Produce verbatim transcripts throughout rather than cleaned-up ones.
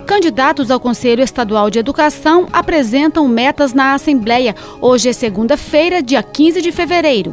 Candidatos ao Conselho Estadual de Educação apresentam metas na Assembleia. Hoje é segunda-feira, dia quinze de fevereiro.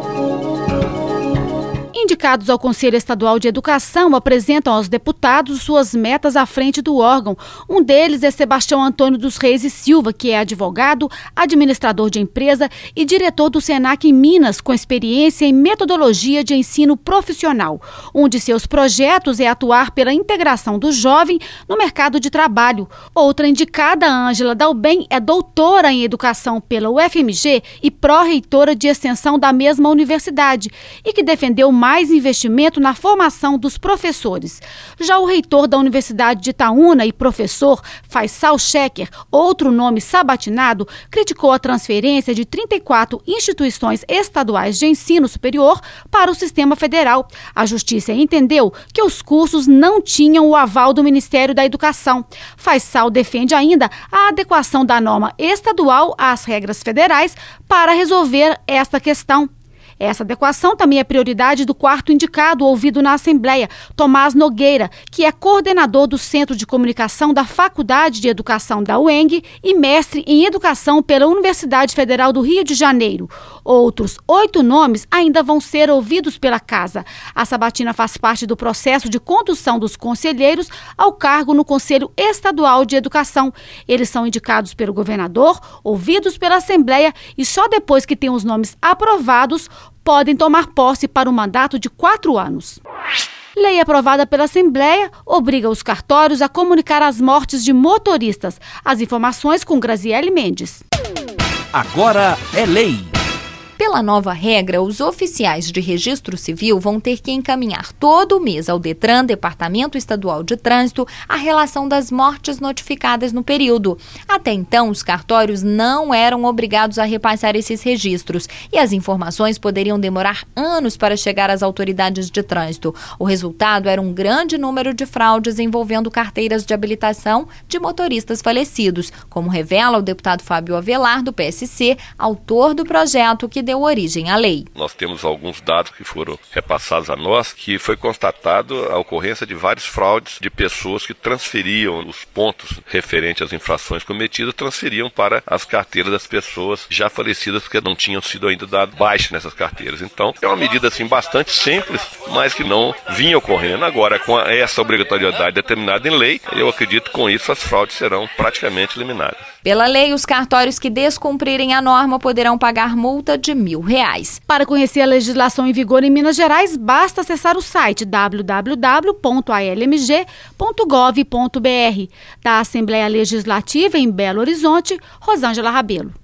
Indicados ao Conselho Estadual de Educação apresentam aos deputados suas metas à frente do órgão. Um deles é Sebastião Antônio dos Reis e Silva, que é advogado, administrador de empresa e diretor do Senac em Minas, com experiência em metodologia de ensino profissional. Um de seus projetos é atuar pela integração do jovem no mercado de trabalho. Outra indicada, Ângela Dalben, é doutora em educação pela U F M G e pró-reitora de extensão da mesma universidade e que defendeu mais mais investimento na formação dos professores. Já o reitor da Universidade de Itaúna e professor Faisal Sheker, outro nome sabatinado, criticou a transferência de trinta e quatro instituições estaduais de ensino superior para o sistema federal. A Justiça entendeu que os cursos não tinham o aval do Ministério da Educação. Faisal defende ainda a adequação da norma estadual às regras federais para resolver esta questão. Essa adequação também é prioridade do quarto indicado ouvido na Assembleia, Tomás Nogueira, que é coordenador do Centro de Comunicação da Faculdade de Educação da U E N G e mestre em Educação pela Universidade Federal do Rio de Janeiro. Outros oito nomes ainda vão ser ouvidos pela Casa. A sabatina faz parte do processo de condução dos conselheiros ao cargo no Conselho Estadual de Educação. Eles são indicados pelo governador, ouvidos pela Assembleia e só depois que tem os nomes aprovados podem tomar posse para um mandato de quatro anos. Lei aprovada pela Assembleia obriga os cartórios a comunicar as mortes de motoristas. As informações com Graziele Mendes. Agora é lei. Pela nova regra, os oficiais de registro civil vão ter que encaminhar todo mês ao Detran, Departamento Estadual de Trânsito, a relação das mortes notificadas no período. Até então, os cartórios não eram obrigados a repassar esses registros e as informações poderiam demorar anos para chegar às autoridades de trânsito. O resultado era um grande número de fraudes envolvendo carteiras de habilitação de motoristas falecidos, como revela o deputado Fábio Avelar, do P S C, autor do projeto que deu origem à lei. Nós temos alguns dados que foram repassados a nós, que foi constatado a ocorrência de vários fraudes de pessoas que transferiam os pontos referentes às infrações cometidas, transferiam para as carteiras das pessoas já falecidas, porque não tinham sido ainda dado baixa nessas carteiras. Então, é uma medida assim bastante simples, mas que não vinha ocorrendo. Agora, com essa obrigatoriedade determinada em lei, eu acredito que com isso as fraudes serão praticamente eliminadas. Pela lei, os cartórios que descumprirem a norma poderão pagar multa de mil reais. Para conhecer a legislação em vigor em Minas Gerais, basta acessar o site w w w ponto a l m g ponto gov ponto b r. Da Assembleia Legislativa em Belo Horizonte, Rosângela Rabelo.